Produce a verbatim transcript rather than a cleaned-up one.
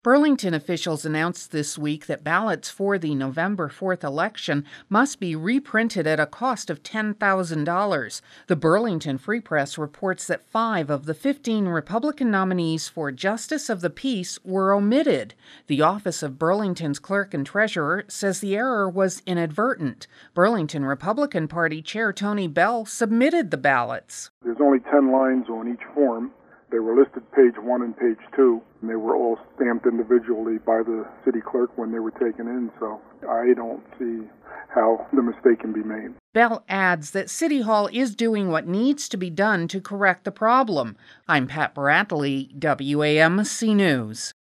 Burlington officials announced this week that ballots for the November fourth election must be reprinted at a cost of ten thousand dollars. The Burlington Free Press reports that five of the fifteen Republican nominees for Justice of the Peace were omitted. The office of Burlington's clerk and treasurer says the error was inadvertent. Burlington Republican Party Chair Tony Bell submitted the ballots. There's only ten lines on each form. They were listed page one and page two, and they were all stamped individually by the city clerk when they were taken in, so I don't see how the mistake can be made. Bell adds that City Hall is doing what needs to be done to correct the problem. I'm Pat Bradley, W A M C News.